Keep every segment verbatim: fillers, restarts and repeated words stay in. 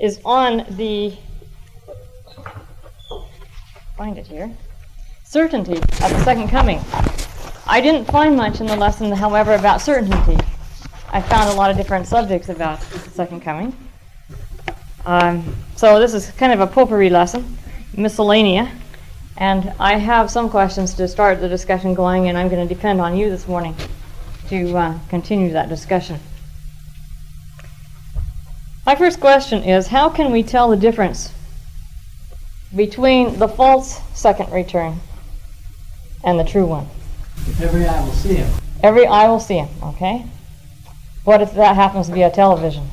is on the, find it here, certainty of the second coming. I didn't find much in the lesson, however, about certainty. I found a lot of different subjects about the second coming. Um, so this is kind of a potpourri lesson, miscellanea, and I have some questions to start the discussion going, and I'm going to depend on you this morning to uh, continue that discussion. My first question is, how can we tell the difference between the false second return and the true one? Every eye will see him. Every eye will see him, okay? What if that happens to be a television?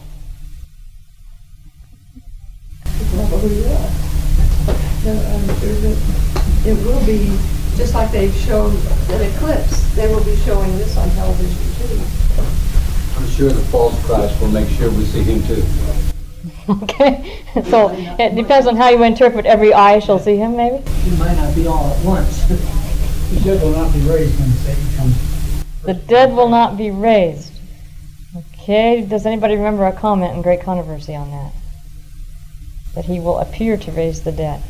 It will be, just like they've shown an eclipse, they will be showing this on television too. I'm sure the false Christ will make sure we see him too. Okay, so it depends on how you interpret every eye shall see him, maybe? He might not be all at once. The dead will not be raised when Satan comes. The dead will not be raised. Okay, does anybody remember a comment in Great Controversy on that? That he will appear to raise the dead.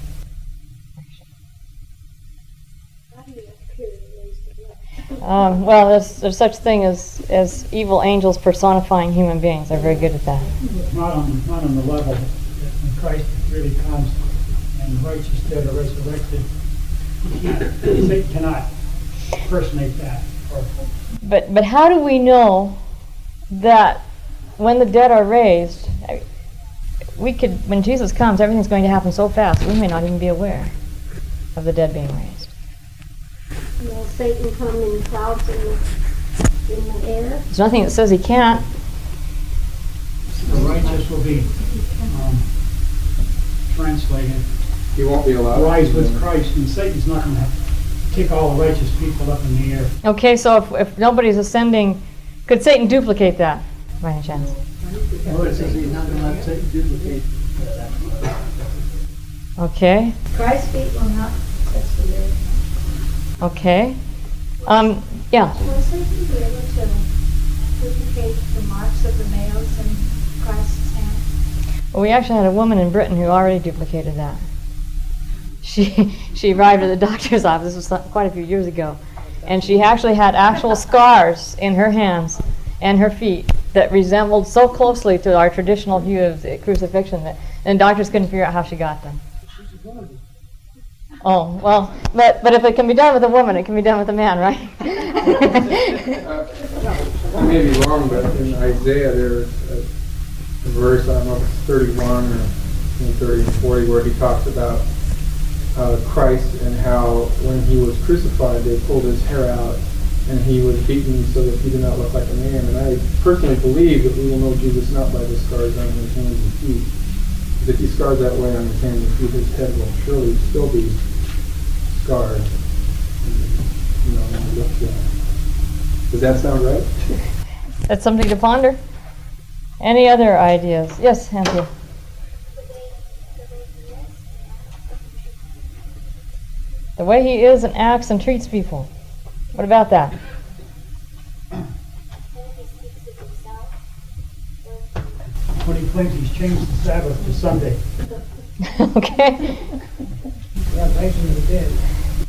Um, well, there's, there's such thing as, as evil angels personifying human beings. They're very good at that. Not on, not on the level that when Christ really comes and the righteous dead are resurrected. Satan cannot personate that. But but how do we know that when the dead are raised, we could, when Jesus comes, everything's going to happen so fast we may not even be aware of the dead being raised. Will Satan come in clouds in the, in the air? There's nothing that says he can't. The righteous will be um, translated. He won't be allowed. Rise with Christ, and Satan's not going to kick all the righteous people up in the air. Okay, so if, if nobody's ascending, could Satan duplicate that by any chance? Well, it says he's not going to let Satan duplicate that. Okay, Christ's feet will not touch the earth. okay. Um, yeah. Will Satan be able to duplicate the marks of the nails in Christ's hand? Well, we actually had a woman in Britain who already duplicated that. She she arrived at the doctor's office, this was quite a few years ago, and she actually had actual scars in her hands and her feet that resembled so closely to our traditional view of the crucifixion that and doctors couldn't figure out how she got them. Oh, well, but but if it can be done with a woman, it can be done with a man, right? I may be wrong, but in Isaiah there's a, a verse, I don't know if it's thirty-one or thirty and forty, where he talks about uh, Christ and how when he was crucified they pulled his hair out and he was beaten so that he did not look like a man. And I personally believe that we will know Jesus not by the scars on his hands and feet. Because if he scars that way on his hands and feet, his head will surely still be scarred. And, you know, when we look at it. Does that sound right? That's something to ponder. Any other ideas? Yes, Anthea. The way he is and acts and treats people. What about that? When he claims he's changed the Sabbath to Sunday. Okay. Resurrection of the dead.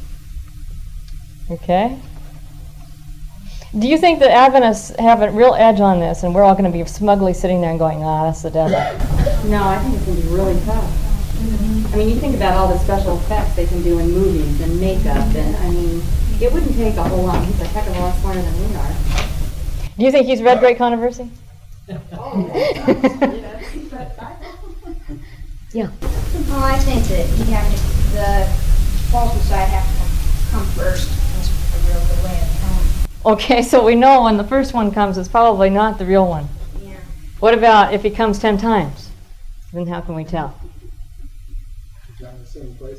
Okay. Do you think that Adventists have a real edge on this and we're all going to be smugly sitting there and going, ah, that's the devil? No, I think it's going to be really tough. I mean, you think about all the special effects they can do in movies and makeup, and I mean, it wouldn't take a whole lot. He's a heck of a lot smarter than we are. Do you think he's read Great Controversy? Yeah. Well, I think that you have to, the false side have to come first. That's the real good way of telling. Okay, so we know when the first one comes, it's probably not the real one. Yeah. What about if he comes ten times? Then how can we tell? Not in the same place.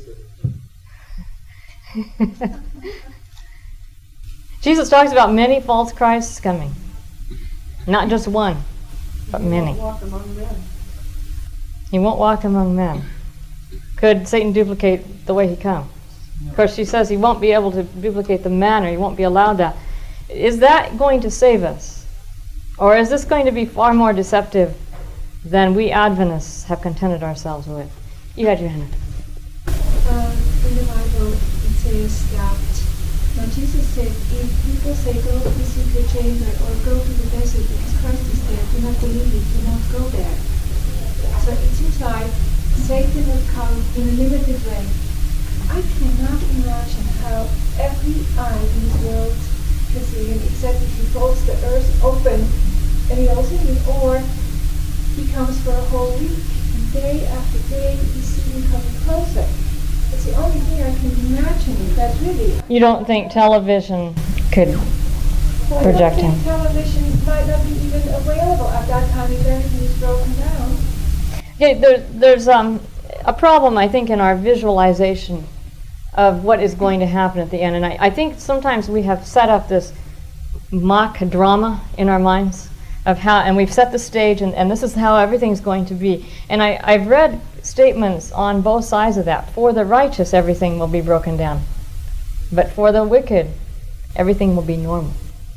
Jesus talks about many false Christs coming. Not just one, but many. He won't walk among men. He won't walk among men. Could Satan duplicate the way he comes? Of course, she says he won't be able to duplicate the manner. He won't be allowed that. Is that going to save us? Or is this going to be far more deceptive than we Adventists have contented ourselves with. You had your hand up. Uh, in the Bible, it says that now Jesus said, if people say go to the secret chamber or go to the desert because Christ is there, do not believe it, do not go there. So it seems like Satan will come in a limited way. I cannot imagine how every eye in this world can see him, except if he holds the earth open and he also him, or he comes for a whole week, and day after day you see him coming closer. It's the only thing I can imagine that really. You don't think television could Well, project I don't him? think television might not be even available at that time if everything is broken down. Okay, there, there's um, a problem, I think, in our visualization of what is going to happen at the end. And I, I think sometimes we have set up this mock drama in our minds of how, and we've set the stage, and, and this is how everything's going to be. And I, I've read statements on both sides of that. For the righteous, everything will be broken down. But for the wicked, everything will be normal.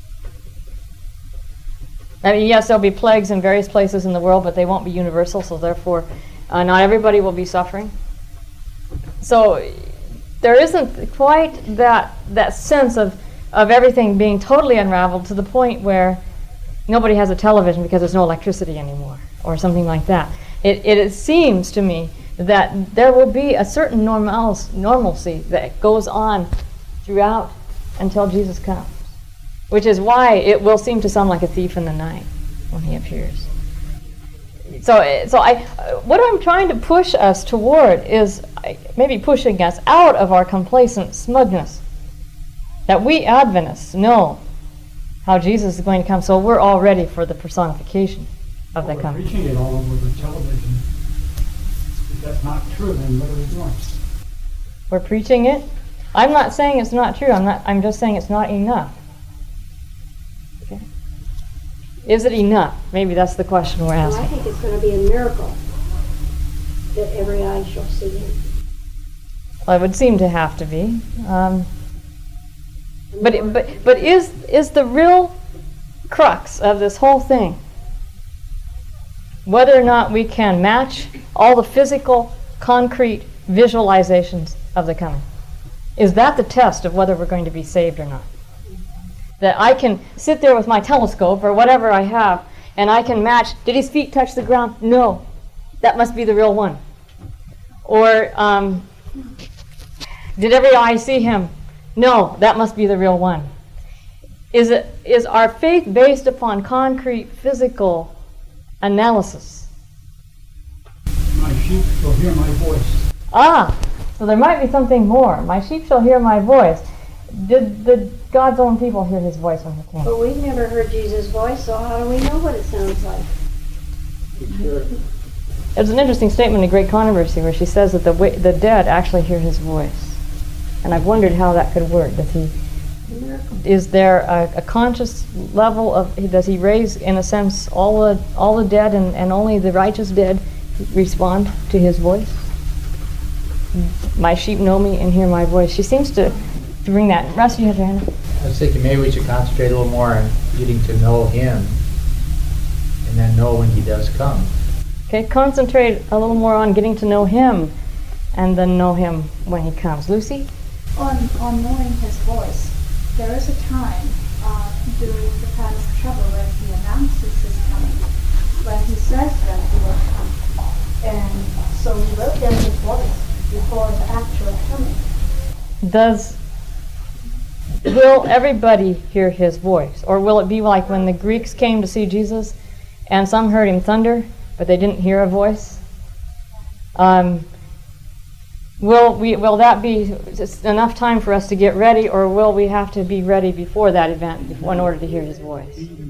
I mean, yes, there'll be plagues in various places in the world, but they won't be universal, so therefore uh, not everybody will be suffering. So there isn't quite that that sense of, of everything being totally unraveled to the point where nobody has a television because there's no electricity anymore, or something like that. It, it, it seems to me that there will be a certain normal, normalcy that goes on throughout until Jesus comes, which is why it will seem to sound like a thief in the night when he appears. So, so I, what I'm trying to push us toward is maybe pushing us out of our complacent smugness, that we Adventists know how Jesus is going to come, so we're all ready for the personification of Well, the we're coming. preaching it all over the television. If that's not true, then what are we doing? We're preaching it. I'm not saying it's not true. I'm not. I'm just saying it's not enough. Okay. Is it enough? Maybe that's the question we're Well, I asking. think it's going to be a miracle that every eye shall see him. Well, it would seem to have to be. Um, but it, but but is is the real crux of this whole thing whether or not we can match all the physical, concrete visualizations of the coming? Is that the test of whether we're going to be saved or not? That I can sit there with my telescope or whatever I have, and I can match, did his feet touch the ground? No. That must be the real one. Or, um, did every eye see him? No, that must be the real one. Is it is our faith based upon concrete physical analysis? My sheep shall hear my voice. Ah, so there might be something more. My sheep shall hear my voice. Did, did God's own people hear his voice when he came? But we've never heard Jesus' voice, so how do we know what it sounds like? There's an interesting statement in Great Controversy where she says that the wa- the dead actually hear his voice. And I've wondered how that could work. Does he, is there a, a conscious level of, does he raise, in a sense, all the all the dead and, and only the righteous dead respond to his voice? My sheep know me and hear my voice. She seems to, to bring that. Russ, you have your hand up. I was thinking maybe we should concentrate a little more on getting to know him and then know when he does come. Okay, concentrate a little more on getting to know him and then know him when he comes. Lucy? On, on knowing his voice, there is a time uh, during the time of trouble when he announces his coming, when he says that he will come. And so we will hear his voice before the actual coming. Does, will everybody hear his voice? Or will it be like when the Greeks came to see Jesus and some heard him thunder, but they didn't hear a voice? Um, will we? Will that be just enough time for us to get ready, or will we have to be ready before that event before, in order to hear his voice? I think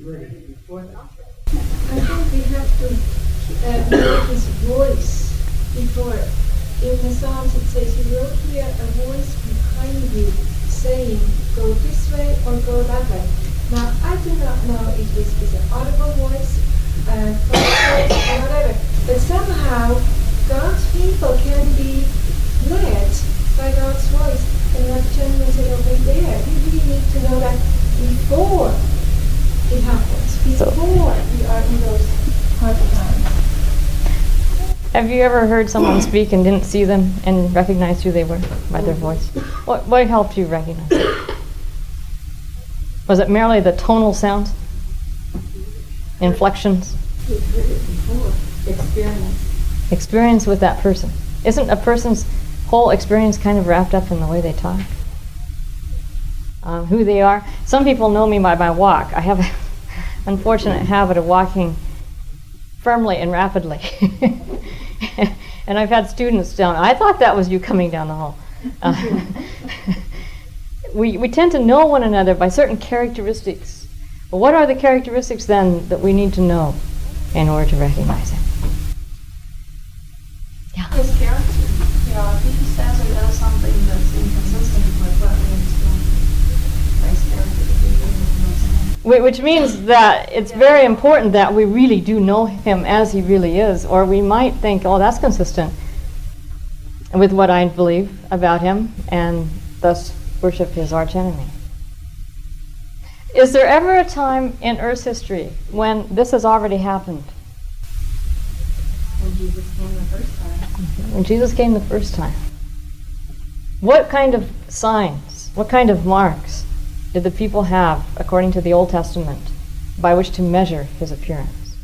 we have to uh, hear his voice before. In the Psalms it says you will hear a voice behind you saying, go this way or go that way. Now, I do not know if this is an audible voice, uh, voice or whatever, but somehow God's people can be led by God's voice. And what the gentleman said over there, we really need to know that before it happens, before we are in those hard times. Have you ever heard someone speak and didn't see them and recognized who they were by their voice? What, what helped you recognize it? Was it merely the tonal sounds? Inflections? We've heard it before. Experience. Experience with that person. Isn't a person's whole experience kind of wrapped up in the way they talk? Um, who they are? Some people know me by my walk. I have an unfortunate habit of walking firmly and rapidly. And I've had students down. I thought that was you coming down the hall. Uh, we, we tend to know one another by certain characteristics. But what are the characteristics then that we need to know in order to recognize him? Yeah. His character. Yeah, if he says or does something that's inconsistent with what we understand Christ's character to be, Wh- Which means that it's very important that we really do know him as he really is, or we might think, oh, that's consistent with what I believe about him, and thus worship his archenemy. Is there ever a time in Earth's history when this has already happened? When Jesus came the first time. When Jesus came the first time. What kind of signs, what kind of marks did the people have, according to the Old Testament, by which to measure his appearance?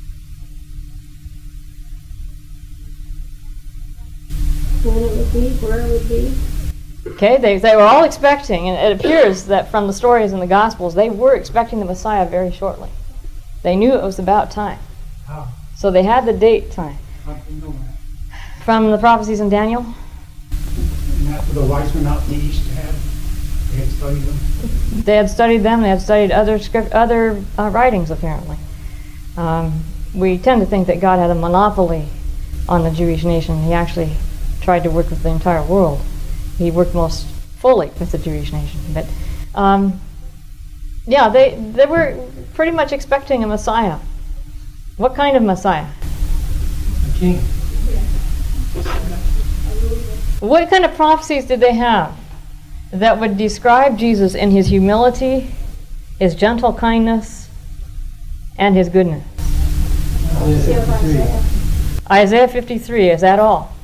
When it would be, where it would be. Okay, they, they were all expecting, and it appears that from the stories in the Gospels, they were expecting the Messiah very shortly. They knew it was about time. How? So they had the date time. How do you know that? From the prophecies in Daniel? And that's what the wise men out in the east had. They had studied them. They had studied them, they had studied other script, other uh, writings, apparently. Um, we tend to think that God had a monopoly on the Jewish nation. He actually tried to work with the entire world. He worked most fully with the Jewish nation. But um, yeah, they, they were pretty much expecting a Messiah. What kind of Messiah? A king. What kind of prophecies did they have that would describe Jesus in his humility, his gentle kindness, and his goodness? Isaiah fifty-three. Isaiah fifty-three, is that all?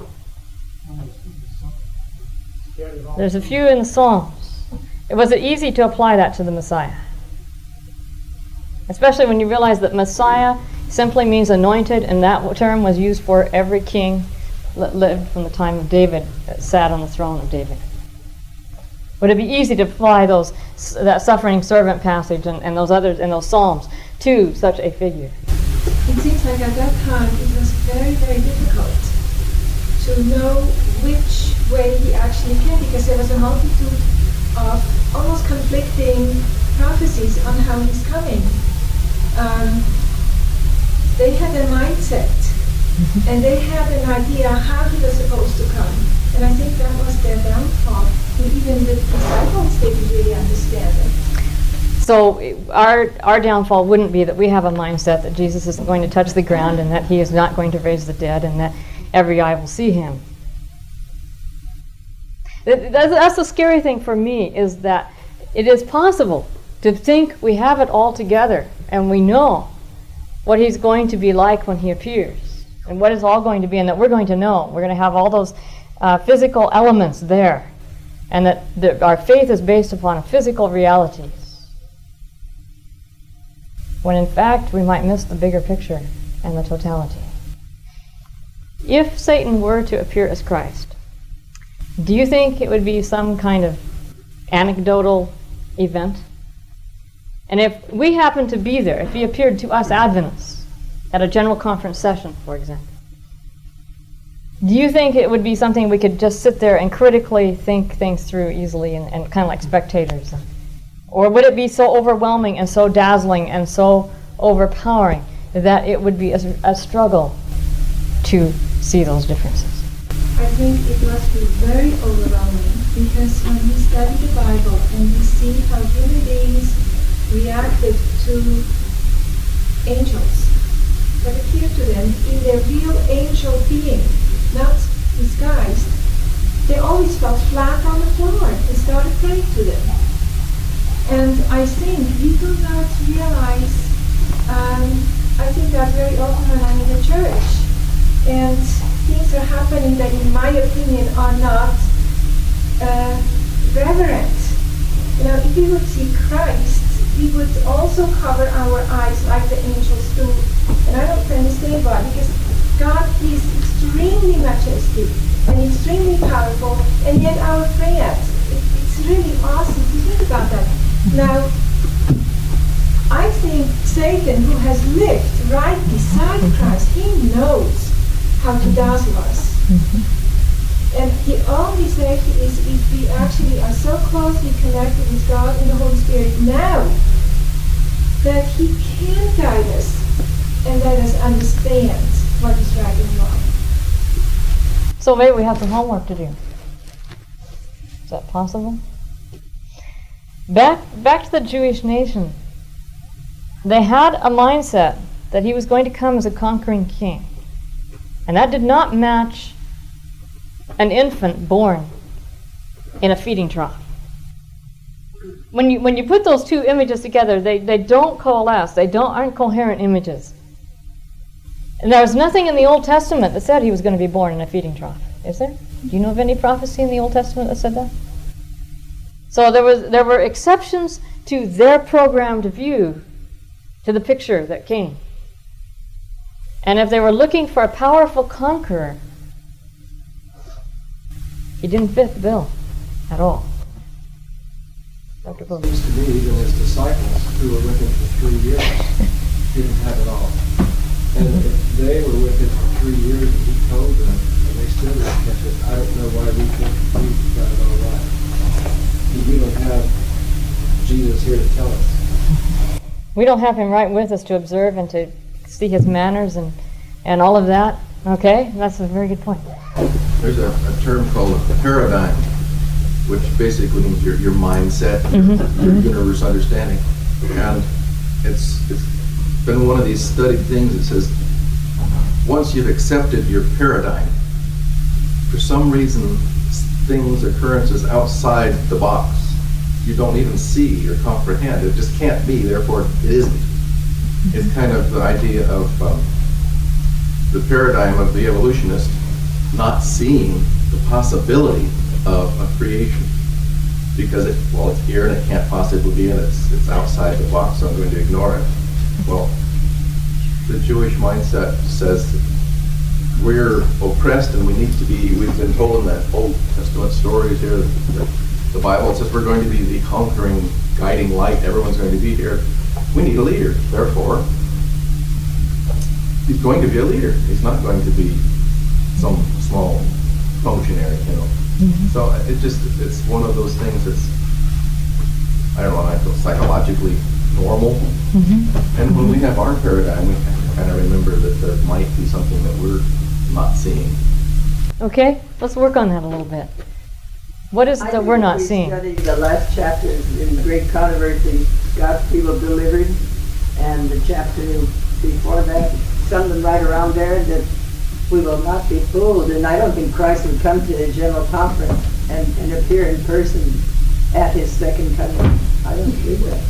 There's a few in the Psalms. Was it easy to apply that to the Messiah? Especially when you realize that Messiah simply means anointed, and that term was used for every king that lived from the time of David, that sat on the throne of David. Would it be easy to apply those that suffering servant passage and, and those others and those Psalms to such a figure? It seems like at that time it was very, very difficult to know which way he actually came, because there was a multitude of almost conflicting prophecies on how he's coming. Um, they had a mindset, mm-hmm. and they had an idea how he was supposed to come. And I think that was their downfall. And even the disciples didn't really understand it. So our our downfall wouldn't be that we have a mindset that Jesus isn't going to touch the ground and that he is not going to raise the dead and that every eye will see him. That's, that's the scary thing for me, is that it is possible to think we have it all together and we know what he's going to be like when he appears and what it's all going to be, and that we're going to know. We're going to have all those uh, physical elements there, and that the, our faith is based upon physical realities. When in fact we might miss the bigger picture and the totality. If Satan were to appear as Christ, do you think it would be some kind of anecdotal event? And if we happened to be there, if he appeared to us Adventists at a general conference session, for example, do you think it would be something we could just sit there and critically think things through easily and, and kind of like spectators? Or would it be so overwhelming and so dazzling and so overpowering that it would be a, a struggle to see those differences? I think it must be very overwhelming, because when we study the Bible and we see how human beings reacted to angels that appeared to them in their real angel being, not disguised, they always fell flat on the floor and started praying to them. And I think we do not realize, um, I think that very often when I'm in the church, and things are happening that, in my opinion, are not uh, reverent. You know, if we would see Christ, we would also cover our eyes like the angels do. And I don't understand why, because God is extremely majestic and extremely powerful, and yet our friend. It, it's really awesome to think about that. Now, I think Satan, who has lived right beside Christ, he knows how to dazzle us. Mm-hmm. And the only safety is if we actually are so closely connected with God and the Holy Spirit now that he can guide us and let us understand what is right and wrong. So maybe we have some homework to do. Is that possible? Back, back to the Jewish nation. They had a mindset that he was going to come as a conquering king. And that did not match an infant born in a feeding trough. When you when you put those two images together, they, they don't coalesce. They don't aren't coherent images. And there was nothing in the Old Testament that said he was going to be born in a feeding trough. Is there? Do you know of any prophecy in the Old Testament that said that? So there was there were exceptions to their programmed view to the picture that came. And if they were looking for a powerful conqueror, he didn't fit the bill at all. Doctor It seems to me even his disciples who were with him for three years didn't have it all. And if they were with him for three years and he told them and they still didn't catch it, I don't know why we think we've got it all right. We don't have Jesus here to tell us. We don't have him right with us to observe and to see his manners and, and all of that. Okay? That's a very good point. There's a, a term called a paradigm, which basically means your, your mindset, mm-hmm. your mm-hmm. universe understanding. And it's, it's been one of these studied things that says, once you've accepted your paradigm, for some reason, things, occurrences outside the box, you don't even see or comprehend. It just can't be, therefore it isn't. It's kind of the idea of um, the paradigm of the evolutionist not seeing the possibility of a creation because it, well, it's here and it can't possibly be, and it's it's outside the box, so I'm going to ignore it. Well, the Jewish mindset says we're oppressed and we need to be, we've been told in that Old Testament stories here, that the Bible says we're going to be the conquering, guiding light, everyone's going to be here. We need a leader, therefore, he's going to be a leader. He's not going to be some small functionary, you know. Mm-hmm. So it just, it's one of those things that's, I don't know, I feel psychologically normal. Mm-hmm. And when we have our paradigm, we have to kind of remember that there might be something that we're not seeing. Okay, let's work on that a little bit. What is it that we're not we seeing? Studied the last chapters in the Great Controversy, God's people delivered, and the chapter before that, something right around there that we will not be fooled. And I don't think Christ would come to a general conference and, and appear in person at his second coming. I don't believe that.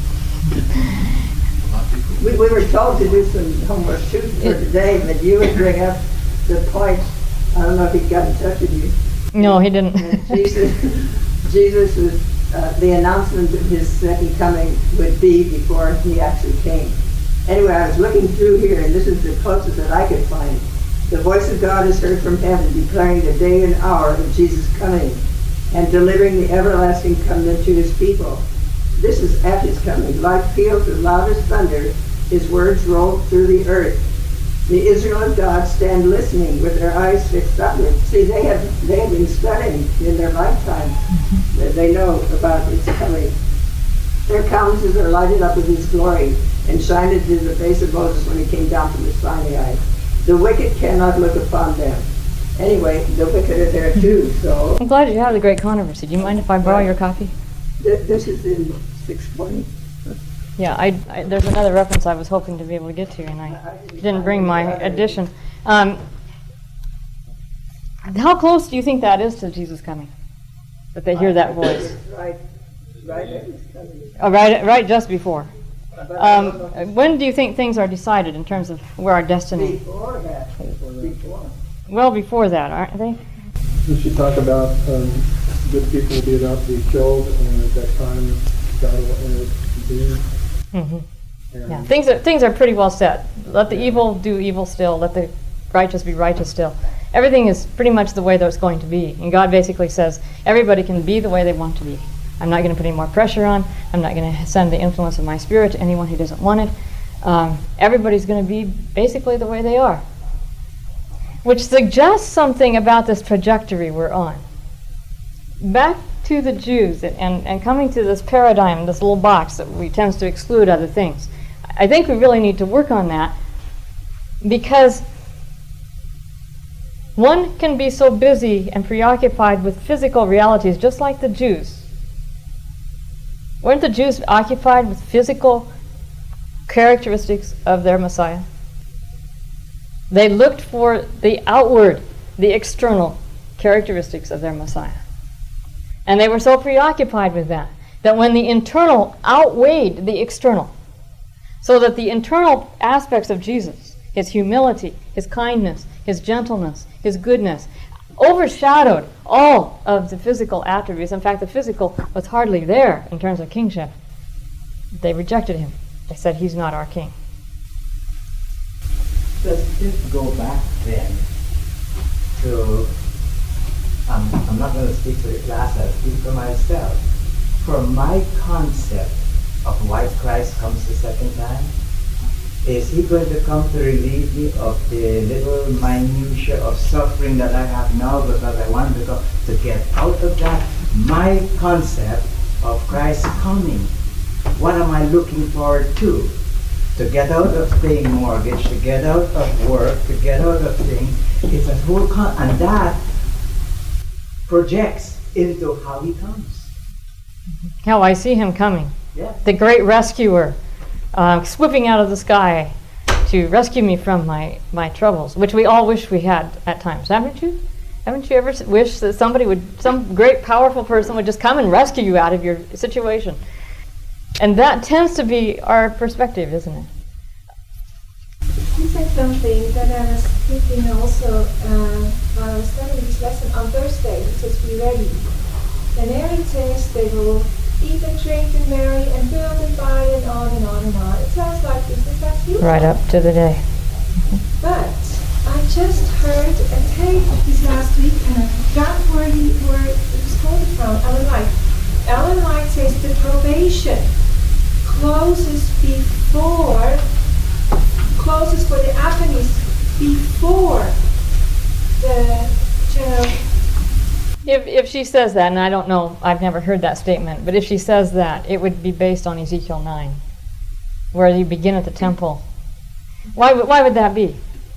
We, we were told to do some homework too for today, but you would bring up the point. I don't know if he got in touch with you. No, he didn't. Jesus, Jesus was, uh, the announcement of his second coming would be before he actually came. Anyway, I was looking through here, and this is the closest that I could find. The voice of God is heard from heaven, declaring the day and hour of Jesus' coming, and delivering the everlasting covenant to his people. This is at his coming. Like peals as loud as thunder, his words rolled through the earth. The Israel of God stand listening with their eyes fixed upward. See, they have they have been studying in their lifetime. That they know about his coming. Their countenances are lighted up with his glory and shined into the face of Moses when he came down from the Sinai. The wicked cannot look upon them. Anyway, the wicked are there too, so... I'm glad you have the Great Controversy. Do you mind if I borrow your copy? Th- this is in six twenty. Yeah, I, I, there's another reference I was hoping to be able to get to, and I didn't bring my edition. Um, how close do you think that is to Jesus coming? That they hear that voice? Right, right at his coming. Oh, right, right just before. Um, when do you think things are decided in terms of where our destiny? Before that. Before. well before that, aren't they? Did she talk about um, good people will be about to be killed, and at that time God will intervene? Mm-hmm. Yeah, things are things are pretty well set. Let the yeah. evil do evil still. Let the righteous be righteous still. Everything is pretty much the way that it's going to be. And God basically says everybody can be the way they want to be. I'm not going to put any more pressure on. I'm not going to send the influence of my spirit to anyone who doesn't want it. Um, everybody's going to be basically the way they are. Which suggests something about this trajectory we're on. Back to the Jews and, and, and coming to this paradigm, this little box that we tends to exclude other things. I think we really need to work on that because one can be so busy and preoccupied with physical realities just like the Jews. Weren't the Jews occupied with physical characteristics of their Messiah? They looked for the outward, the external characteristics of their Messiah. And they were so preoccupied with that, that when the internal outweighed the external, so that the internal aspects of Jesus, his humility, his kindness, his gentleness, his goodness, overshadowed all of the physical attributes. In fact, the physical was hardly there in terms of kingship. They rejected him. They said, he's not our king. Let's just go back then to, um, I'm not going to speak for the class, I'll speak for myself. For my concept of why Christ comes the second time, is he going to come to relieve me of the little minutiae of suffering that I have now because I want to go to get out of that? My concept of Christ coming, what am I looking forward to? To get out of paying mortgage, to get out of work, to get out of things. It's a whole con- and that projects into how he comes. How I see him coming. Yes. The great rescuer, uh, swooping out of the sky to rescue me from my, my troubles, which we all wish we had at times, haven't you? Haven't you ever wished that somebody would, some great powerful person would just come and rescue you out of your situation? And that tends to be our perspective, isn't it? You said something that I was thinking also uh, while I was studying this lesson on Thursday. It says, be ready. And there it says they will eat and drink and marry and build and buy and on and on and on. It sounds like this is as usual. Right up to the day. But I just heard a tape this last week and I forgot where, he, where it was quoted from, Ellen White. Ellen White says the probation closes before, closes for the Athenians before the general. If if she says that, and I don't know, I've never heard that statement, but if she says that, it would be based on Ezekiel nine, where you begin at the temple. Why would, why would that be?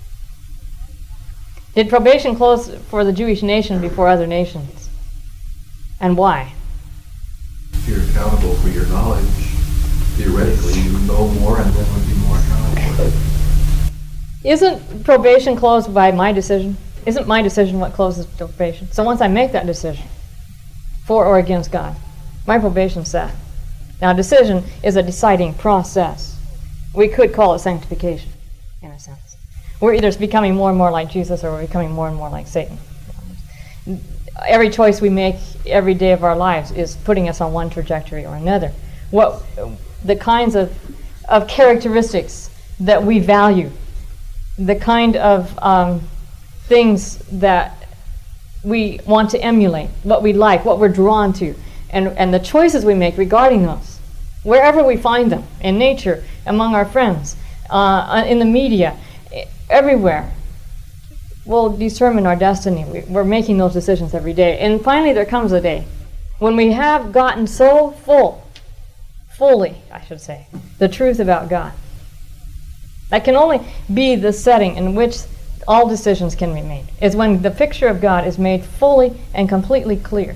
Did probation close for the Jewish nation before other nations? And why? If you're accountable for your knowledge, theoretically, you know more and then would be more accountable for it. Isn't probation closed by my decision? Isn't my decision what closes probation? So once I make that decision, for or against God, my probation's set. Now, decision is a deciding process. We could call it sanctification, in a sense. We're either becoming more and more like Jesus or we're becoming more and more like Satan. Every choice we make every day of our lives is putting us on one trajectory or another. What the kinds of, of characteristics that we value, the kind of um, things that we want to emulate, what we like, what we're drawn to, and, and the choices we make regarding those, wherever we find them, in nature, among our friends, uh, in the media, everywhere, will determine our destiny. We, we're making those decisions every day. And finally there comes a day when we have gotten so full, fully, I should say, the truth about God. That can only be the setting in which all decisions can be made, is when the picture of God is made fully and completely clear.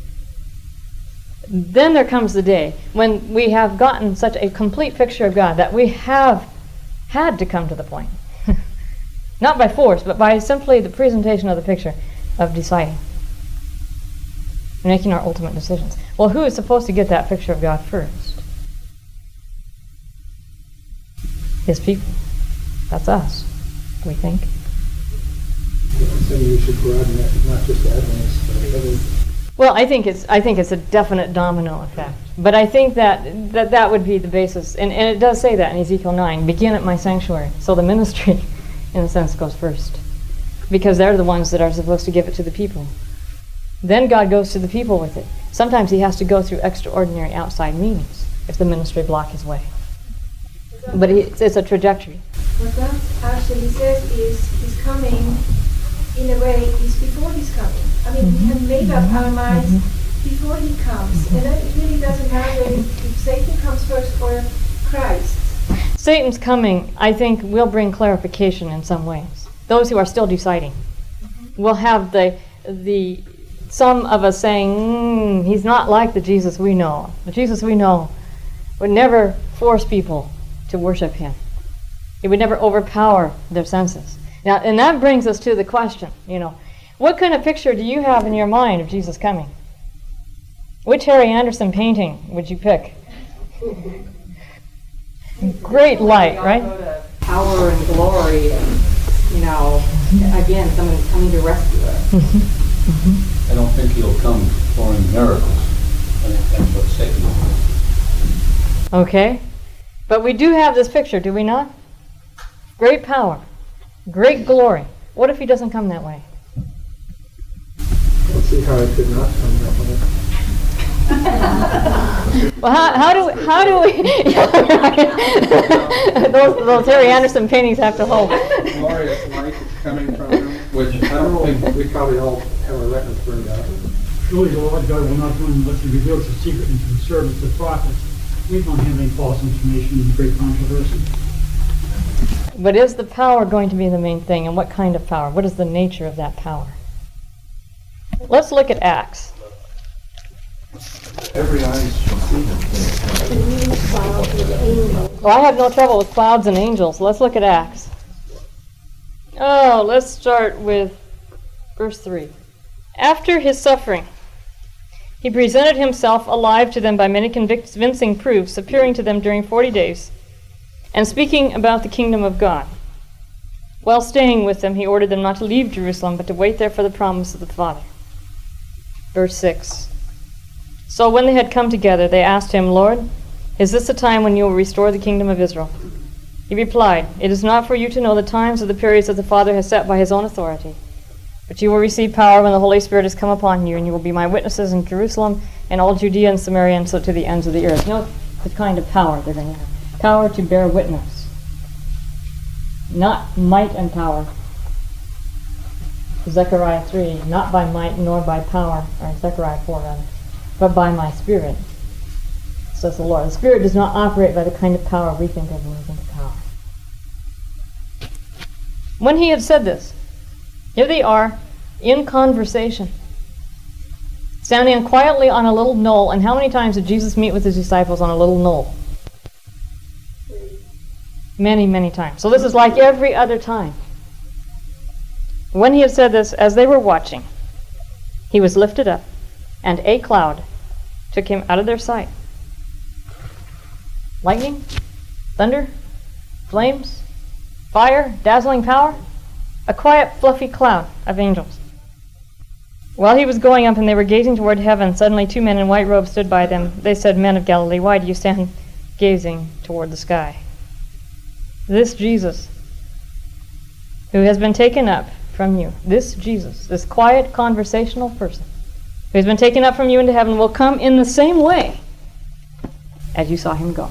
Then there comes the day when we have gotten such a complete picture of God that we have had to come to the point, not by force, but by simply the presentation of the picture, of deciding, making our ultimate decisions. Well, who is supposed to get that picture of God first? His people. That's us, we think. saying you should broaden it, not just Adventists, but other. Well, I think it's I think it's a definite domino effect. But I think that that, that would be the basis. And, and it does say that in Ezekiel nine, begin at my sanctuary. So the ministry, in a sense, goes first. Because they're the ones that are supposed to give it to the people. Then God goes to the people with it. Sometimes he has to go through extraordinary outside means if the ministry block his way. But he, it's, it's a trajectory. What God actually says is he's coming, in a way, is before he's coming. I mean, mm-hmm. we have made up our minds mm-hmm. before he comes. And then it really doesn't matter if Satan comes first or Christ. Satan's coming, I think, will bring clarification in some ways. Those who are still deciding mm-hmm. will have the the some of us saying, mm, he's not like the Jesus we know. The Jesus we know would never force people to worship him. It would never overpower their senses. Now, and that brings us to the question, you know, what kind of picture do you have in your mind of Jesus coming? Which Harry Anderson painting would you pick? Great light, right? Power and glory, and, you know, again, someone coming to rescue us. I don't think he'll come performing miracles. I think that's what Satan is. Okay. But we do have this picture, do we not? Great power, great glory. What if he doesn't come that way? Let's see how it could not come that way. Well, how, how do how do we? those those Harry Anderson paintings have to hold. Glorious light is coming from him, which I don't think we probably all have our retinas burned out. Surely the Lord God will not do unless he reveals his secret into the servants of prophets. We don't have any false information in great controversy. But is the power going to be the main thing, and what kind of power? What is the nature of that power? Let's look at Acts. Every eye shall see him. Well, I have no trouble with clouds and angels. Let's look at Acts. Oh, let's start with verse three. After his suffering, he presented himself alive to them by many convincing proofs, appearing to them during forty days, and speaking about the kingdom of God. While staying with them, he ordered them not to leave Jerusalem, but to wait there for the promise of the Father. Verse six. So when they had come together, they asked him, Lord, is this the time when you will restore the kingdom of Israel? He replied, It is not for you to know the times or the periods that the Father has set by his own authority, but you will receive power when the Holy Spirit has come upon you, and you will be my witnesses in Jerusalem and all Judea and Samaria and so to the ends of the earth. Note the kind of power they're going to have. Power to bear witness. Not might and power. Zechariah three, not by might nor by power, or Zechariah four rather, but by my Spirit, says the Lord. The Spirit does not operate by the kind of power we think of when we think of power. When he had said this, here they are in conversation, standing quietly on a little knoll. And how many times did Jesus meet with his disciples on a little knoll? Many, many times. So this is like every other time. When he had said this, as they were watching, he was lifted up, and a cloud took him out of their sight. Lightning, thunder, flames, fire, dazzling power, a quiet, fluffy cloud of angels. While he was going up and they were gazing toward heaven, suddenly two men in white robes stood by them. They said, Men of Galilee, why do you stand gazing toward the sky? This Jesus, who has been taken up from you, this Jesus, this quiet, conversational person, who has been taken up from you into heaven, will come in the same way as you saw him go.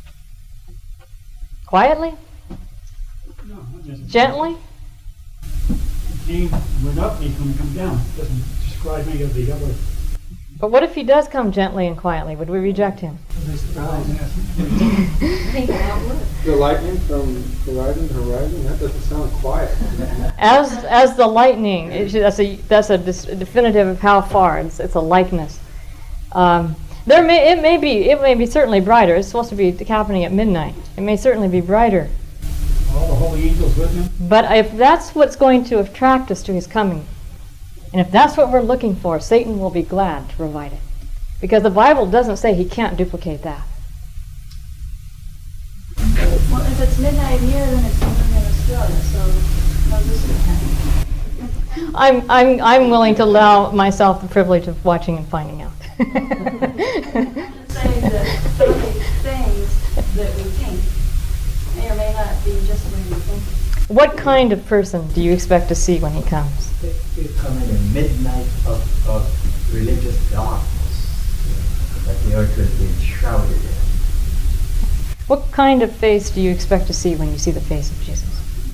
Quietly? No, gently? He went up and he's going to come down. It doesn't describe any of the other. But what if he does come gently and quietly? Would we reject him? The lightning from horizon to horizon, that doesn't sound quiet. As as the lightning, it should, that's a that's a, dis, a definitive of how far. It's it's a likeness. Um, there may it may be it may be certainly brighter. It's supposed to be happening at midnight. It may certainly be brighter. All the holy angels with him. But if that's what's going to attract us to his coming, and if that's what we're looking for, Satan will be glad to provide it, because the Bible doesn't say he can't duplicate that. Well, if it's midnight here, then it's midnight in Australia, so no, this is I'm, I'm, I'm willing to allow myself the privilege of watching and finding out. Saying that some of these things that we think may or may not be just the way we think. What kind of person do you expect to see when he comes? He come in the midnight of, of religious darkness that the earth will be enshrouded in. What kind of face do you expect to see when you see the face of Jesus?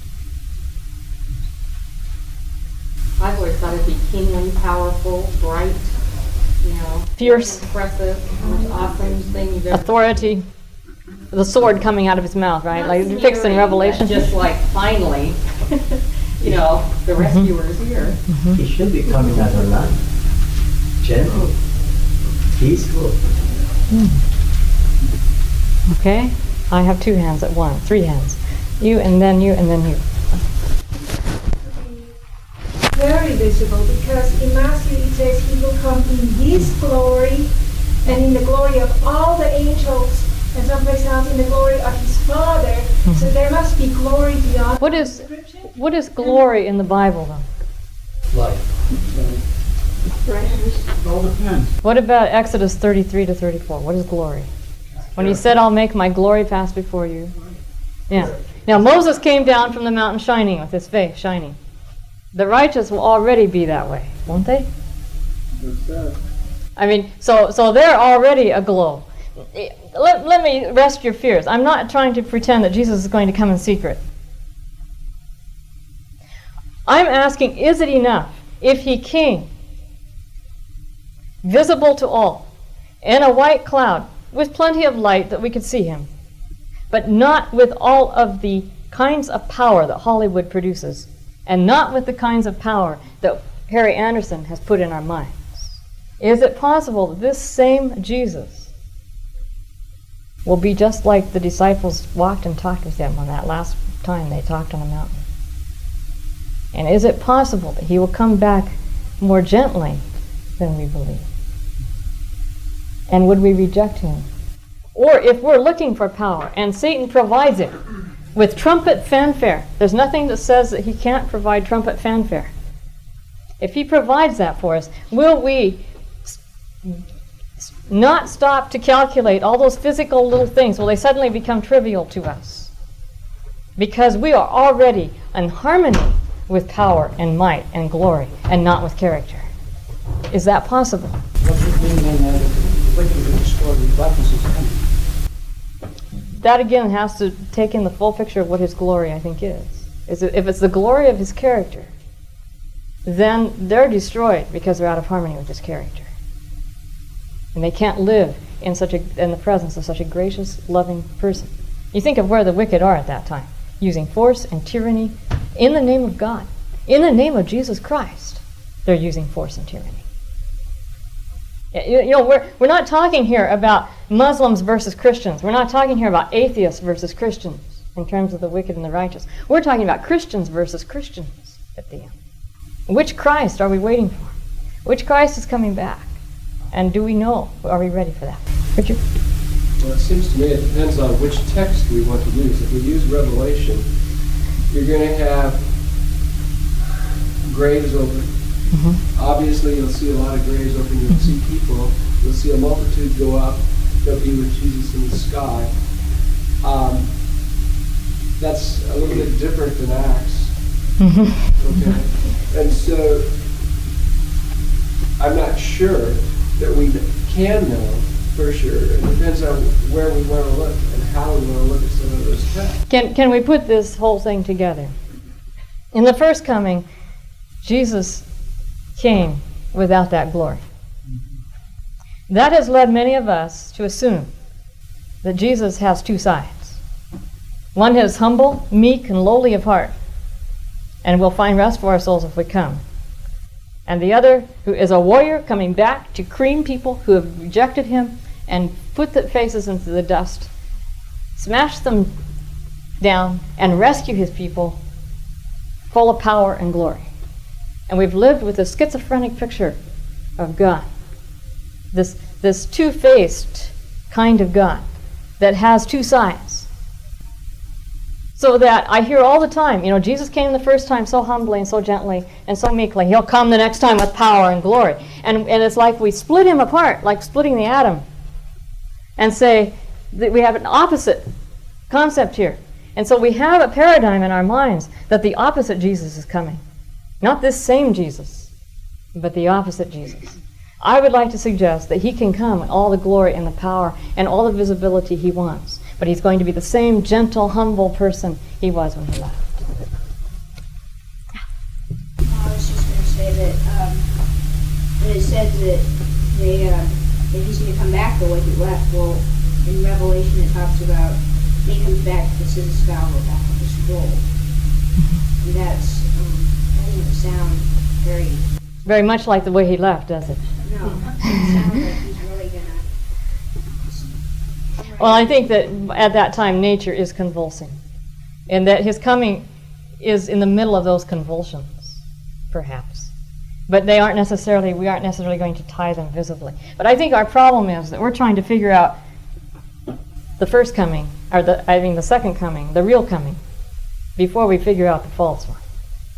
I've always thought it'd be kingly, powerful, bright, you know, fierce, impressive, how much awesome thing you've ever authority, the sword coming out of his mouth, right? Not Like sneering, fixed in Revelation. Just like finally, you know, the rescuer's here. Mm-hmm. He should be coming as a lamb, gentle, peaceful. Mm. Okay, I have two hands at one, three hands. You and then you and then you. Very visible, because in Matthew it says he will come in his glory and in the glory of all the angels, and someplace else in the glory of his Father. Mm-hmm. So there must be glory beyond what is description. What is glory in the Bible, though? Life. It all depends. What about Exodus thirty-three to thirty-four? What is glory? When he said, I'll make my glory pass before you. Yeah. Now Moses came down from the mountain shining, with his face shining. The righteous will already be that way, won't they? I mean, so so they're already aglow. Let, let me rest your fears. I'm not trying to pretend that Jesus is going to come in secret. I'm asking, is it enough if he came, visible to all, in a white cloud, with plenty of light that we could see him, but not with all of the kinds of power that Hollywood produces, and not with the kinds of power that Harry Anderson has put in our minds? Is it possible that this same Jesus will be just like the disciples walked and talked with him on that last time they talked on the mountain? And is it possible that he will come back more gently than we believe? And would we reject him? Or if we're looking for power and Satan provides it with trumpet fanfare, there's nothing that says that he can't provide trumpet fanfare. If he provides that for us, will we not stop to calculate all those physical little things? Will they suddenly become trivial to us? Because we are already in harmony with power and might and glory, and not with character. Is that possible? What does it mean then that the wicked will destroy the darkness is coming? That again has to take in the full picture of what his glory, I think, is. Is it, if it's the glory of his character, then they're destroyed because they're out of harmony with his character. And they can't live in such a in the presence of such a gracious, loving person. You think of where the wicked are at that time, using force and tyranny in the name of God, in the name of Jesus Christ. They're using force and tyranny. You, you know, we're we're not talking here about Muslims versus Christians. We're not talking here about atheists versus Christians in terms of the wicked and the righteous. We're talking about Christians versus Christians at the end. Which Christ are we waiting for? Which Christ is coming back? And do we know? Are we ready for that? Richard? Well, it seems to me it depends on which text we want to use. If we use Revelation, you're going to have graves open. Mm-hmm. Obviously, you'll see a lot of graves open. You'll see people. You'll see a multitude go up. They'll be with Jesus in the sky. Um, that's a little bit different than Acts. Mm-hmm. Okay, and so I'm not sure that we can know for sure. It depends on where we want to look and how we want to look at some of those texts. Can can we put this whole thing together? In the first coming, Jesus came without that glory. That has led many of us to assume that Jesus has two sides. One is humble, meek, and lowly of heart, and we'll find rest for our souls if we come. And the other, who is a warrior coming back to cream people who have rejected him and put their faces into the dust, smash them down, and rescue his people full of power and glory. And we've lived with a schizophrenic picture of God, this, this two-faced kind of God that has two sides. So that I hear all the time, you know, Jesus came the first time so humbly and so gently and so meekly. He'll come the next time with power and glory. And, and it's like we split him apart, like splitting the atom, and say that we have an opposite concept here. And so we have a paradigm in our minds that the opposite Jesus is coming. Not this same Jesus, but the opposite Jesus. I would like to suggest that he can come with all the glory and the power and all the visibility he wants. But he's going to be the same gentle, humble person he was when he left. I was just going to say that um, when it said that they, uh, that he's going to come back the way he left, well, in Revelation it talks about when he comes back, this is a scoundrel back on his scroll. And that's, um, that doesn't sound very... Very much like the way he left, does it? No, it sounds like he's really going to... Well, I think that at that time nature is convulsing, and that his coming is in the middle of those convulsions, perhaps. But they aren't necessarily, we aren't necessarily going to tie them visibly. But I think our problem is that we're trying to figure out the first coming, or the, I mean the second coming, the real coming, before we figure out the false one.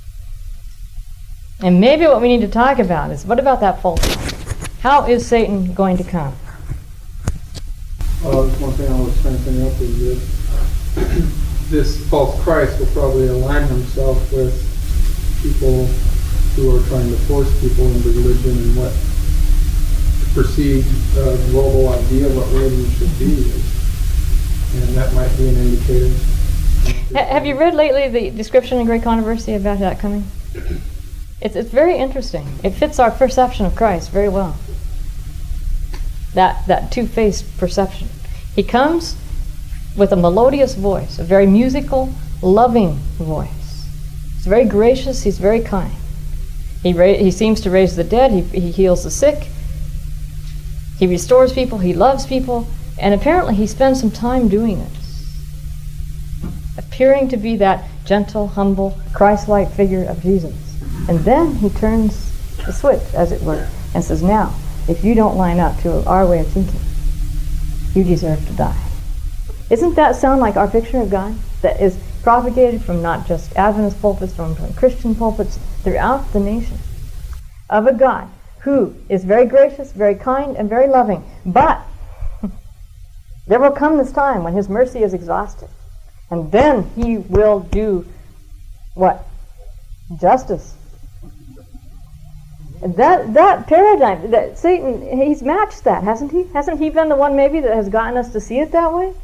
And maybe what we need to talk about is, what about that false one? How is Satan going to come? Well, one thing I was trying to bring up is that this false Christ will probably align himself with people who are trying to force people into religion and what perceived uh, global idea of what religion should be. And that might be an indicator. Ha- have you read lately the description in Great Controversy about that coming? It's it's very interesting. It fits our perception of Christ very well. That that two-faced perception. He comes with a melodious voice, a very musical, loving voice. He's very gracious. He's very kind. He ra- he seems to raise the dead. He he heals the sick. He restores people. He loves people, and apparently he spends some time doing this, appearing to be that gentle, humble, Christ-like figure of Jesus. And then he turns the switch, as it were, and says, "Now, if you don't line up to our way of thinking, you deserve to die." Isn't that sound like our picture of God that is propagated from not just Adventist pulpits, from, from Christian pulpits throughout the nation? Of a God who is very gracious, very kind, and very loving. But there will come this time when his mercy is exhausted. And then he will do what? Justice. That that paradigm, that Satan, he's matched that, hasn't he? Hasn't he been the one maybe that has gotten us to see it that way?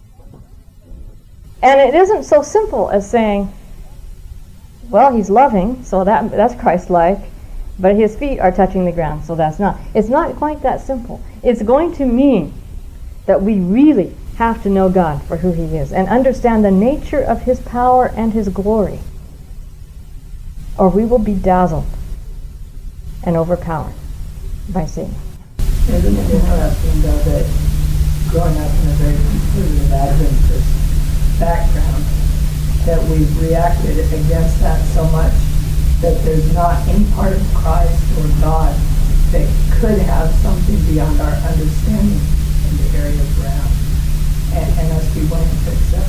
And it isn't so simple as saying, well, he's loving, so that that's Christ-like, but his feet are touching the ground, so that's not. It's not quite that simple. It's going to mean that we really have to know God for who he is and understand the nature of his power and his glory, or we will be dazzled and overpowered by Satan. Isn't it interesting, though, that growing up in a very conservative Adventist background, that we've reacted against that so much that there's not any part of Christ or God that could have something beyond our understanding in the area of ground, and, and us be willing to accept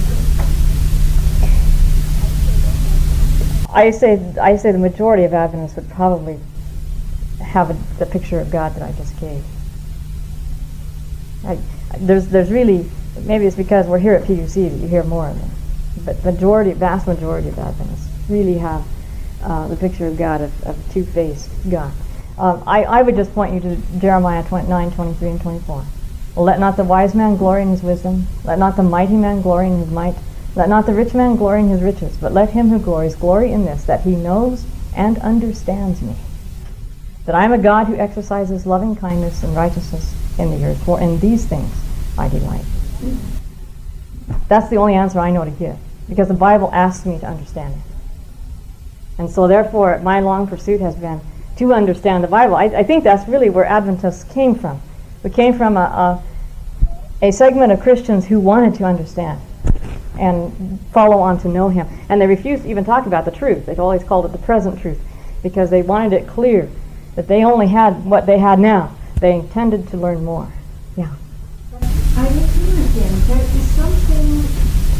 it. I say, I say the majority of Adventists would probably have a, the picture of God that I just gave. I, there's, there's really, maybe it's because we're here at P U C that you hear more of it, but majority, vast majority of Adventists really have uh, the picture of God, of, of a two-faced God. Um, I, I would just point you to Jeremiah nine, twenty-three and twenty-four. Let not the wise man glory in his wisdom, let not the mighty man glory in his might, let not the rich man glory in his riches, but let him who glories glory in this, that he knows and understands me, that I am a God who exercises loving kindness and righteousness in the earth, for in these things I delight. That's the only answer I know to give, because the Bible asks me to understand it. And so therefore, my long pursuit has been to understand the Bible. I, I think that's really where Adventists came from. We came from a, a, a segment of Christians who wanted to understand and follow on to know him. And they refused to even talk about the truth. They've always called it the present truth, because they wanted it clear that they only had what they had now. They intended to learn more. Yeah. I agree with him. There is something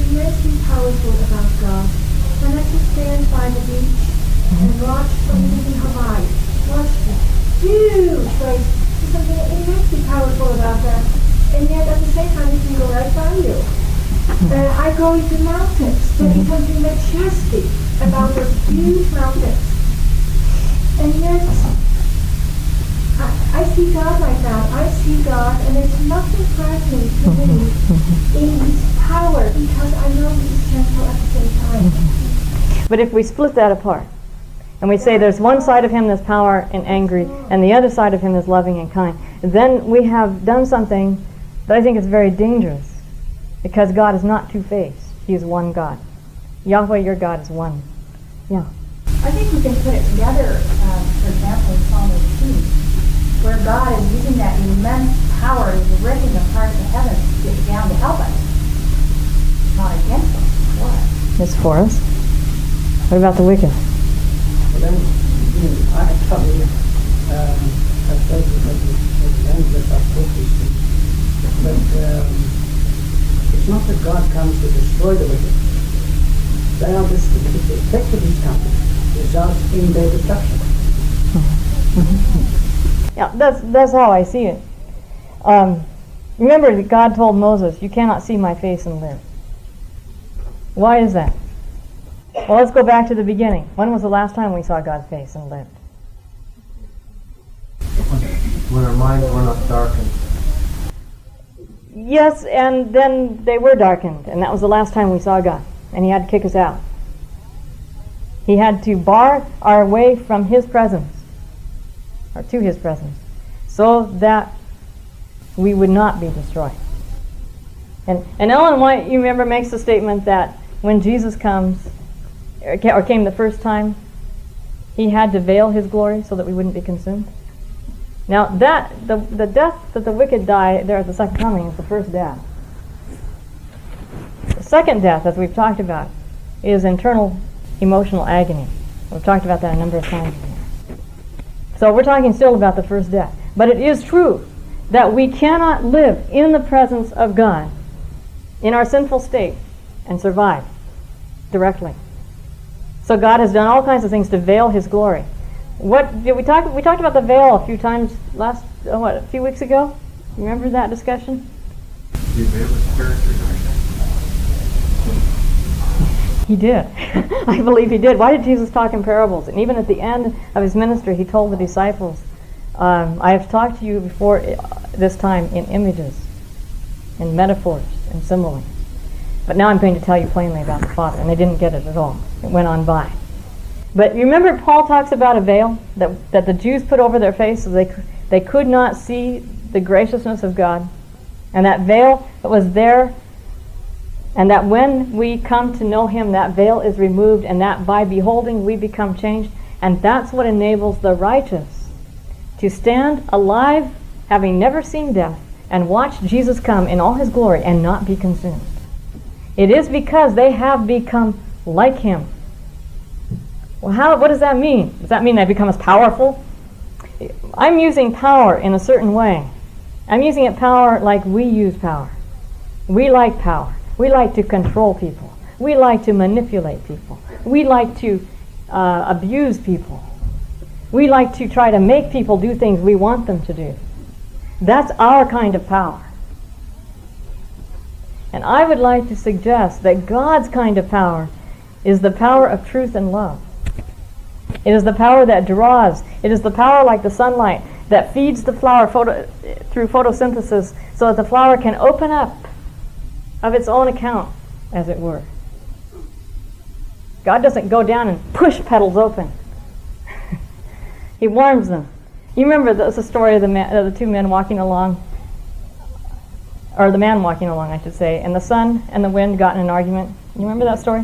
immensely powerful about God. When I could stand by the beach and watch from even Hawaii, watch the huge waves, there's something immensely powerful about that. And yet at the same time, it can go right by you. Uh, I go into mountains. There is something majestic about those huge mountains. And yet, I, I see God like that. I see God, and there's nothing frightening to me in His power, because I know He's gentle at the same time. But if we split that apart, and we say there's one side of Him that's power and angry, and the other side of Him is loving and kind, then we have done something that I think is very dangerous, because God is not two-faced. He is one God. Yahweh, your God, is one. Yeah. I think we can put it together, um, for example, in Psalm eighteen, where God is using that immense power, He's ripping apart the heavens to get down to help us. Not against us, for us. It's for us. What about the wicked? Well, then, you know, I probably um, have said this at the, at the end of this, I've spoken these things. But um, it's not that God comes to destroy the wicked. They are this, the effect of these comings results in their destruction. Yeah, that's that's how I see it. Um, remember that God told Moses, "You cannot see my face and live." Why is that? Well, let's go back to the beginning. When was the last time we saw God's face and lived? When our minds were not darkened. Yes, and then they were darkened, and that was the last time we saw God, and He had to kick us out. He had to bar our way from His presence, or to His presence, so that we would not be destroyed. And, and Ellen White, you remember, makes the statement that when Jesus comes, or came the first time, He had to veil His glory so that we wouldn't be consumed. Now, that the the death that the wicked die there at the second coming is the first death. The second death, as we've talked about, is internal emotional agony. We've talked about that a number of times. So we're talking still about the first death. But it is true that we cannot live in the presence of God in our sinful state and survive directly. So God has done all kinds of things to veil His glory. What did we talk? We talked about the veil a few times last, oh, what, a few weeks ago. Remember that discussion? You veil His character, He did. I believe He did. Why did Jesus talk in parables? And even at the end of His ministry, He told the disciples, um, I have talked to you before uh, this time in images, in metaphors, and similes. But now I'm going to tell you plainly about the Father. And they didn't get it at all. It went on by. But you remember Paul talks about a veil that, that the Jews put over their face so they, they could not see the graciousness of God. And that veil that was there, and that when we come to know Him, that veil is removed, and that by beholding we become changed. And that's what enables the righteous to stand alive, having never seen death, and watch Jesus come in all His glory and not be consumed. It is because they have become like Him. Well, how? What does that mean? Does that mean they become as powerful? I'm using power in a certain way. I'm using it power like we use power. We like power. We like to control people. We like to manipulate people. We like to uh, abuse people. We like to try to make people do things we want them to do. That's our kind of power. And I would like to suggest that God's kind of power is the power of truth and love. It is the power that draws. It is the power like the sunlight that feeds the flower photo, through photosynthesis so that the flower can open up of its own account, as it were. God doesn't go down and push petals open. He warms them. You remember the, the story of the, man, uh, the two men walking along, or the man walking along, I should say, and the sun and the wind got in an argument. You remember that story?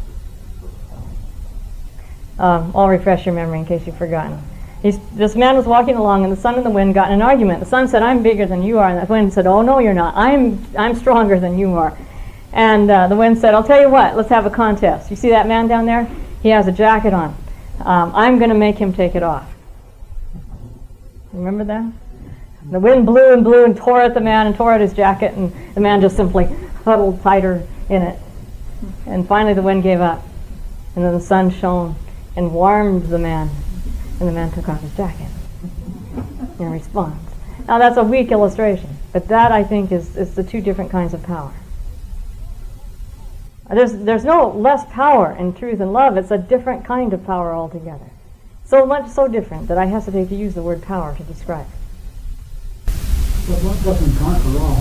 Um, I'll refresh your memory in case you've forgotten. He's, this man was walking along, and the sun and the wind got in an argument. The sun said, "I'm bigger than you are," and the wind said, "Oh, no, you're not. I'm I'm stronger than you are." And uh, the wind said, "I'll tell you what. Let's have a contest. You see that man down there? He has a jacket on. Um, I'm going to make him take it off." Remember that? The wind blew and blew and tore at the man and tore at his jacket, and the man just simply huddled tighter in it. And finally the wind gave up, and then the sun shone and warmed the man, and the man took off his jacket in response. Now that's a weak illustration, but that I think is, is the two different kinds of power. There's, there's no less power in truth and love, it's a different kind of power altogether. So much so different that I hesitate to use the word power to describe it. But love doesn't conquer all.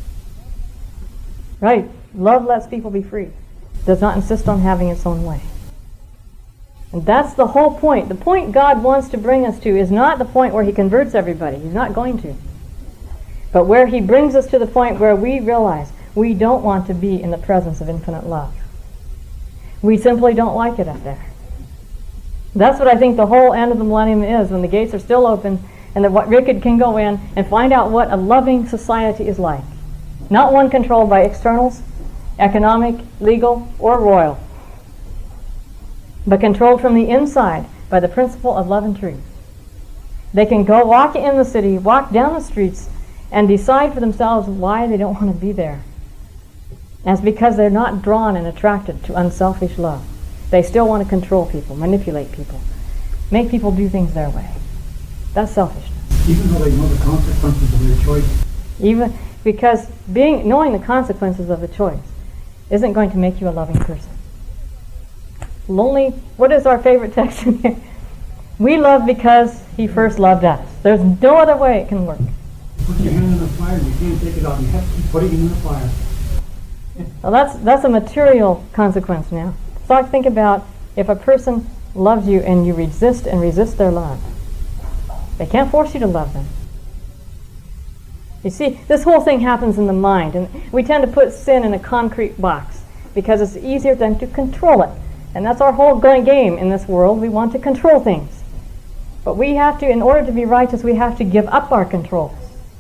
Right. Love lets people be free. Does not insist on having its own way. And that's the whole point. The point God wants to bring us to is not the point where he converts everybody. He's not going to. But where he brings us to the point where we realize we don't want to be in the presence of infinite love. We simply don't like it up there. That's what I think the whole end of the millennium is, when the gates are still open and the wicked can go in and find out what a loving society is like. Not one controlled by externals, economic, legal, or royal, but controlled from the inside by the principle of love and truth. They can go walk in the city, walk down the streets, and decide for themselves why they don't want to be there. That's because they're not drawn and attracted to unselfish love. They still want to control people, manipulate people, make people do things their way. That's selfishness. Even though they know the consequences of their choice. Even because being knowing the consequences of a choice isn't going to make you a loving person. Lonely, what is our favorite text in here? We love because he first loved us. There's no other way it can work. Put your hand in the fire, you can't take it off. You have to keep putting it in the fire. Well, that's that's a material consequence now. So I think about if a person loves you and you resist and resist their love. They can't force you to love them. You see, this whole thing happens in the mind, and we tend to put sin in a concrete box because it's easier than to control it. And that's our whole game in this world. We want to control things. But we have to, in order to be righteous, we have to give up our controls.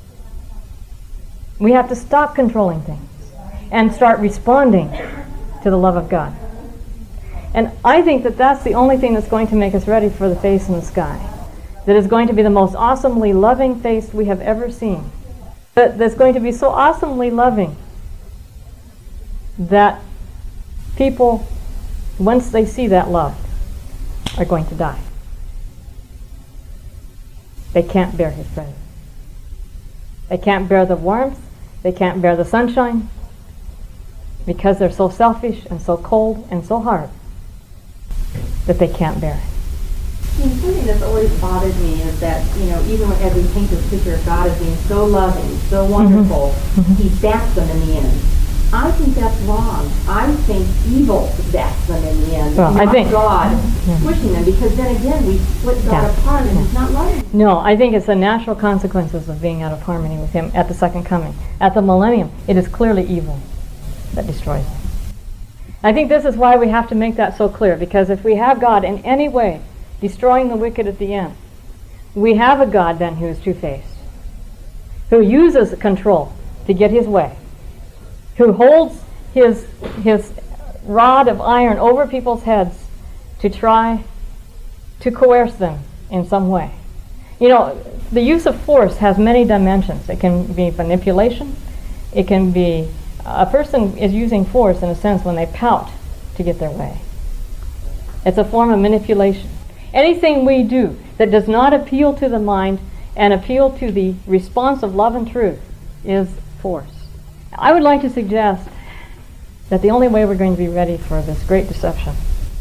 We have to stop controlling things and start responding to the love of God. And I think that that's the only thing that's going to make us ready for the face in the sky. That is going to be the most awesomely loving face we have ever seen. That, that's going to be so awesomely loving that people, once they see that love, are going to die. They can't bear his presence. They can't bear the warmth. They can't bear the sunshine because they're so selfish and so cold and so hard that they can't bear it. I mean, something that's always bothered me is that, you know, even as we paint this picture of God as being so loving, so wonderful, mm-hmm. he bats them in the end. I think that's wrong. I think evil bats them in the end, well, not I think, God yeah. pushing them, because then again we split God yeah. apart and yeah. he's not loving. No, I think it's the natural consequences of being out of harmony with him at the second coming. At the millennium, it is clearly evil that destroys him. I think this is why we have to make that so clear, because if we have God in any way destroying the wicked at the end, we have a God then who is two-faced, who uses control to get his way, who holds his his rod of iron over people's heads to try to coerce them in some way. You know, the use of force has many dimensions. It can be manipulation. It can be a person is using force in a sense when they pout to get their way. It's a form of manipulation. Anything we do that does not appeal to the mind and appeal to the response of love and truth is force. I would like to suggest that the only way we're going to be ready for this great deception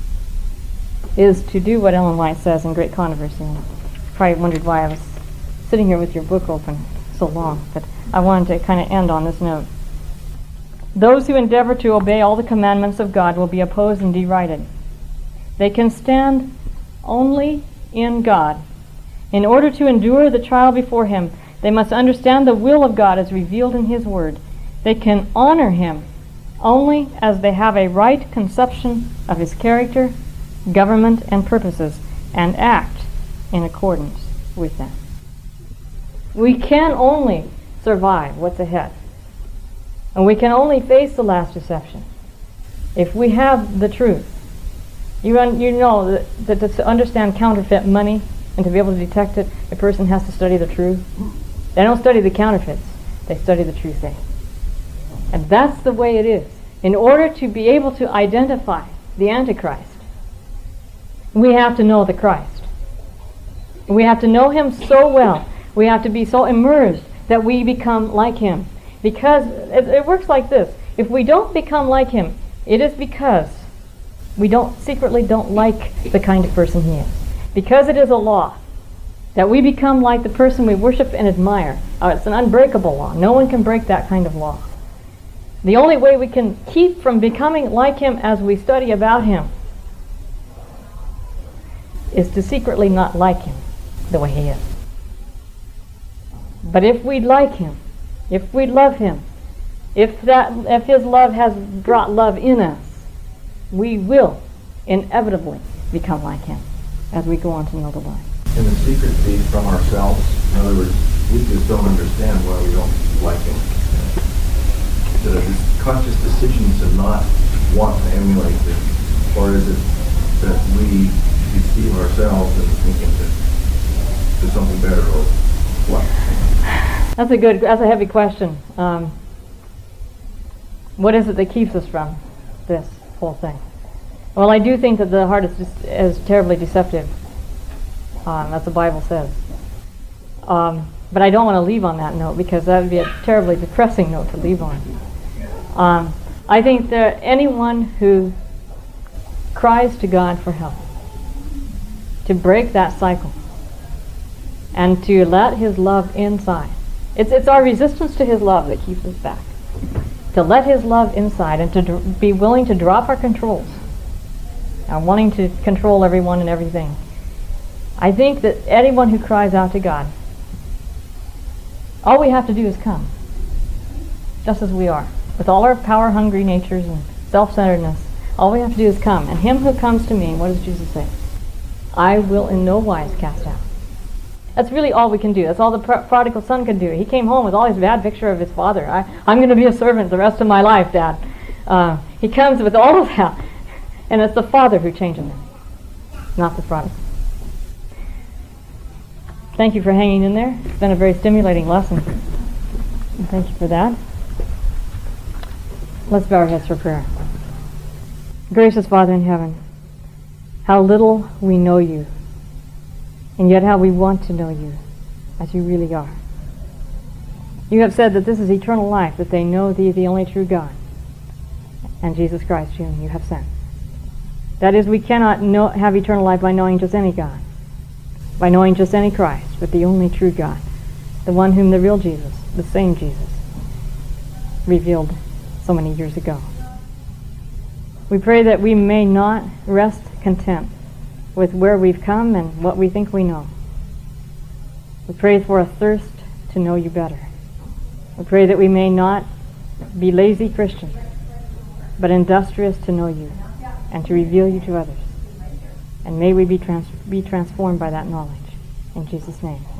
is to do what Ellen White says in Great Controversy. And you probably wondered why I was sitting here with your book open so long, but I wanted to kind of end on this note. Those who endeavor to obey all the commandments of God will be opposed and derided. They can stand only in God. In order to endure the trial before him, they must understand the will of God as revealed in his word. They can honor him only as they have a right conception of his character, government, and purposes, and act in accordance with them. We can only survive what's ahead. And we can only face the last deception if we have the truth. You, un- you know that, that to understand counterfeit money and to be able to detect it, a person has to study the truth. They don't study the counterfeits. They study the true thing. And that's the way it is. In order to be able to identify the Antichrist, we have to know the Christ. We have to know him so well. We have to be so immersed that we become like him. Because it, it works like this. If we don't become like him, it is because we don't secretly don't like the kind of person he is. Because it is a law that we become like the person we worship and admire. Uh, it's an unbreakable law. No one can break that kind of law. The only way we can keep from becoming like him as we study about him is to secretly not like him the way he is. But if we like him, if we love him, if that if his love has brought love in us, we will inevitably become like him as we go on to know the Lord. And the secret be from ourselves. In other words, we just don't understand why we don't like him. That it is conscious decision to not want to emulate him, or is it that we deceive ourselves into thinking that there's something better, or what? That's a good. That's a heavy question. Um, what is it that keeps us from this whole thing? Well, I do think that the heart is just, is terribly deceptive. Um, as the Bible says. Um, but I don't want to leave on that note, because that would be a terribly depressing note to leave on. Um, I think that anyone who cries to God for help, to break that cycle, and to let his love inside. It's, it's our resistance to his love that keeps us back. To let his love inside and to dr- be willing to drop our controls, our wanting to control everyone and everything. I think that anyone who cries out to God, all we have to do is come, just as we are, with all our power-hungry natures and self-centeredness. All we have to do is come. And him who comes to me, what does Jesus say? I will in no wise cast out. That's really all we can do. That's all the pro- prodigal son could do. He came home with all his bad picture of his father. I, I'm going to be a servant the rest of my life, Dad. Uh, he comes with all of that. And it's the Father who changes him, not the prodigal. Thank you for hanging in there. It's been a very stimulating lesson. And thank you for that. Let's bow our heads for prayer. Gracious Father in heaven, how little we know you, and yet how we want to know you as you really are. You have said that this is eternal life, that they know thee, the only true God, and Jesus Christ, whom you have sent. That is, we cannot know, have eternal life by knowing just any God, by knowing just any Christ, but the only true God, the one whom the real Jesus, the same Jesus, revealed so many years ago. We pray that we may not rest content with where we've come and what we think we know. We pray for a thirst to know you better. We pray that we may not be lazy Christians, but industrious to know you and to reveal you to others. And may we be, trans- be transformed by that knowledge. In Jesus' name.